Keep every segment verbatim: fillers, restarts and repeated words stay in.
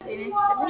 ጤና ይስጥልን።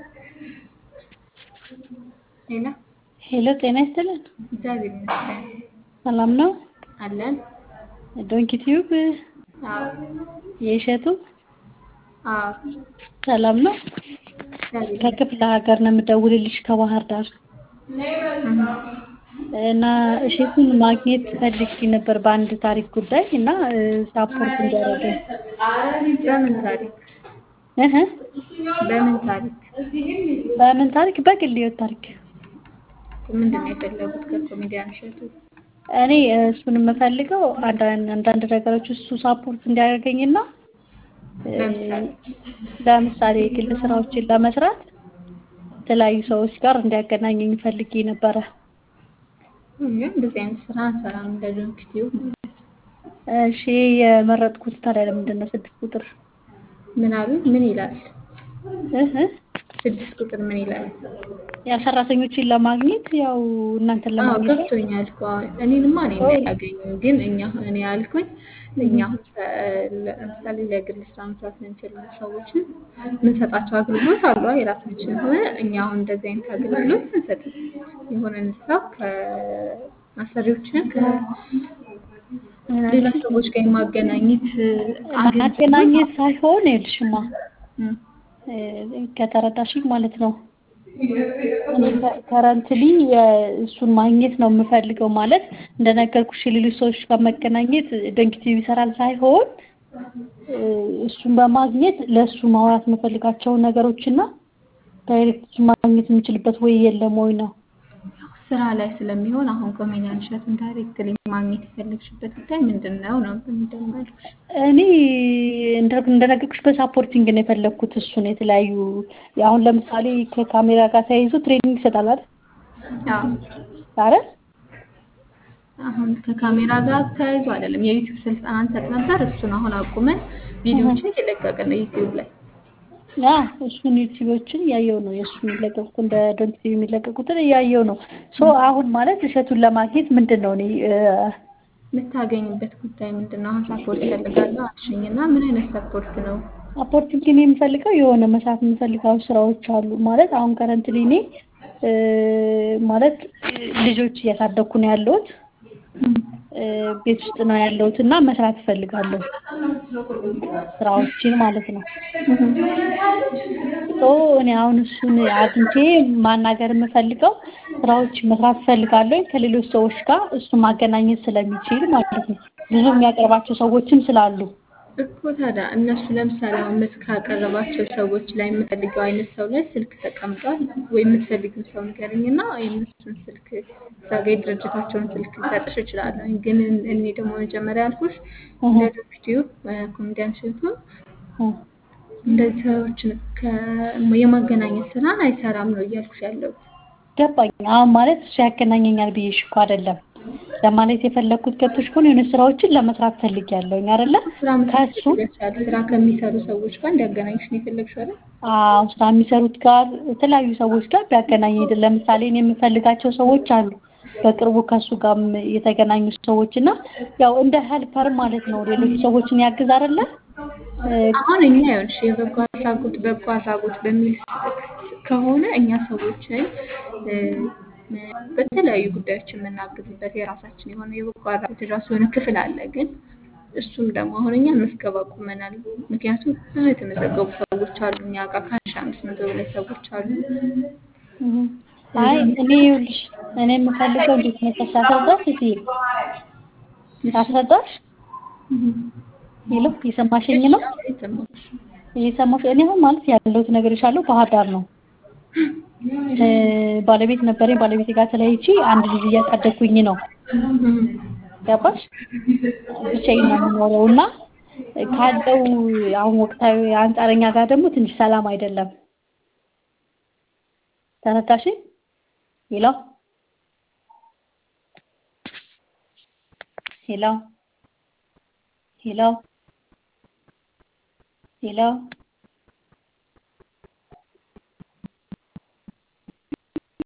ሄሎ ሄሎ ጤና ይስጥልን። እግዚአብሔር ይመስገን ሰላም ነው? አለን። ዶንኪ ቲዩብ አዎ የእሸቱ አዎ ሰላም ነው? እግዚአብሔር ከክፍለ ሀገር ነው የምደውልልሽ ከባህር ዳር ይመስገን። እና እሸቱን ማግኘት ፈልጌ ነበር በአንድ ታሪክ ጉዳይ እና ሳፖርት እንዲያደርገኝ። በምን ታሪክ እህ በምን ታሪክ በምን ታሪክ? በግል ህይወት ታሪክ። ምንድን ነው የፈለጉት ከኮሜዲያን እሸቱ? እኔ እሱን የምፈልገው አንዳንድ አንዳንድ ነገሮች እሱ ሳፖርት እንዲያደርገኝና ለምሳሌ ለምሳሌ የግል ስራዎችን ለመስራት የተለያዩ ሰዎች ጋር እንዲያገናኘኝ ፈልጌ ነበረ። እንደዚህ አይነት ስራ አንሰራም እንደ ዶንኪ ቲዩብ ማለት ነው። እሺ የመረጥኩት ታዲያ ለምንድን ነው ስድስት ቁጥር? ምን አሉ? ምን ይላል? እህ ስድስት ቁጥር ምን ይላል? ያ ሰራተኞችን ለማግኘት ያው እናንተን አዎ ለማግኘት ገብቶኛል እኮ እኔንማ እኔ ያገኙኝ ግን እኛ እኔ ያልኩኝ እኛ ለምሳሌ ለግል ስራ መስራት የምንችል ሰዎችን የምንሰጣቸው አገልግሎት አሉ የራሳችን የሆነ እኛ አሁን እንደዚህ አይነት አገልግሎት አንሰጥም። የሆነን ሰው ከአሰሪዎችን ከሌሎች ሰዎች ጋር የማገናኘት ማገናኘት ሳይሆን ይልሽማ ከተረዳሽኝ ማለት ነው። እኔ ከረንትሊ እሱን ማግኘት ነው የምፈልገው ማለት እንደነገርኩሽ ሌሎች ሰዎች ጋር መገናኘት ዶንኪ ቲዩብ ይሰራል ሳይሆን እሱን በማግኘት ለሱ ማውራት የምፈልጋቸው ነገሮችና ዳይሬክት ማግኘት የምችልበት ወይ የለም ወይ ነው። ስራ ላይ ስለሚሆን አሁን ኮሜዲያን እሸቱን ዳይሬክትሊ ማግኘት የፈለግሽበት ጉዳይ ምንድነው ነው እንደማልኩሽ? እኔ እንደነገርኩሽ በሳፖርቲንግ ነው የፈለግኩት እሱን የተለያዩ አሁን ለምሳሌ ከካሜራ ጋር ተያይዞ ትሬኒንግ ይሰጣል አይደል? አዎ አረ አሁን ከካሜራ ጋር ተያይዞ አይደለም የዩቲዩብ ስልጠና እንሰጥ ነበር። እሱን አሁን አቁመን ቪዲዮዎችን እየለቀቅን ነው ዩቲዩብ ላይ። ያ እሱን ዩቲዩቦችን ያየው ነው የእሱን የሚለቀቁት እንደ ዶንኪ ቲዩብ የሚለቀቁትን ያየው ነው። ሶ አሁን ማለት እሸቱን ለማግኘት ምንድነው እኔ የምታገኝበት ጉዳይ ምንድነው? አሁን ሳፖርት ፈልጋለሁ አልሽኝና ምን አይነት ሳፖርት ነው? ሳፖርት ግን የምፈልገው የሆነ መስራት የምፈልገው ስራዎች አሉ ማለት አሁን ከረንትሊ እኔ ማለት ልጆች እያሳደግኩ ነው ያለሁት ቤት ውስጥ ነው ያለሁት እና መስራት እፈልጋለሁ ስራዎችን ማለት ነው። ሶ እኔ አሁን እሱን አግኝቼ ማናገር የምፈልገው ስራዎች መስራት እፈልጋለሁ ከሌሎች ሰዎች ጋር እሱ ማገናኘት ስለሚችል ማለት ነው። ብዙ የሚያቀርባቸው ሰዎችም ስላሉ እኮ ታዲያ እነሱ ለምሳሌ አሁን ምስ ካቀረባቸው ሰዎች ላይ የምፈልገው አይነት ሰው ላይ ስልክ ተቀምጧል ወይ የምትፈልጊው ሰው ንገረኝና የእነሱን ስልክ እዛ ጋ የድርጅታቸውን ስልክ ልሰጥሽ እችላለሁ። ግን እኔ ደግሞ መጀመሪያ ያልኩሽ እንደ ዶንኪ ቲዩብ ኮሜዲያን እሸቱን እንደዚህ ሰዎችን የማገናኘት ስራን አይሰራም ነው እያልኩሽ ያለሁት። ገባኝ። አሁን ማለት እሱ ያገናኘኛል ብዬሽ እኮ አይደለም ለማለት የፈለኩት ገብቶሽ ከሆነ የሆነ ስራዎችን ለመስራት ፈልጊያለሁኝ አይደለ? ከሱ ስራ ከሚሰሩ ሰዎች ጋር እንዲያገናኝሽ ነው የፈለግሽው አይደል? አዎ ስራ የሚሰሩት ጋር የተለያዩ ሰዎች ጋር ቢያገናኝ ለምሳሌ እኔ የምፈልጋቸው ሰዎች አሉ በቅርቡ ከሱ ጋር የተገናኙ ሰዎች እና ያው እንደ ሄልፐር ማለት ነው ሌሎች ሰዎችን ያግዝ አይደለ? አሁን እኛ ይኸውልሽ የበጎ አድራጎት በጎ አድራጎት በሚል ከሆነ እኛ ሰዎችን በተለያዩ ጉዳዮች የምናግዝበት የራሳችን የሆነ የበጎ አድራጎት የራሱ የሆነ ክፍል አለ። ግን እሱም ደግሞ አሁን እኛ መዝገብ አቁመናል። ምክንያቱም ብዙ የተመዘገቡ ሰዎች አሉ እኛ ጋር ከአንድ ሺህ አምስት መቶ በላይ ሰዎች አሉ። አይ እኔ ይኸውልሽ እኔ የምፈልገው እንዴት መሰለሽ አስረዳሽ እትዬ አስረዳሽ ሄሎ እየሰማሽኝ ነው? እየሰማሽ እኔ አሁን ማለት ያለሁት ነግሬሻለሁ ባህር ዳር ነው። ባለቤት ነበረኝ ባለቤቴ ጋር ተለያይቼ አንድ ልጅ እያሳደግኩኝ ነው። ገባሽ? ብቻዬን ነው የምኖረው እና ካለው አሁን ወቅታዊ አንጻረኛ ጋር ደግሞ ትንሽ ሰላም አይደለም። ተረዳሽኝ? ሄሎ ሄሎ ሄሎ ሄሎ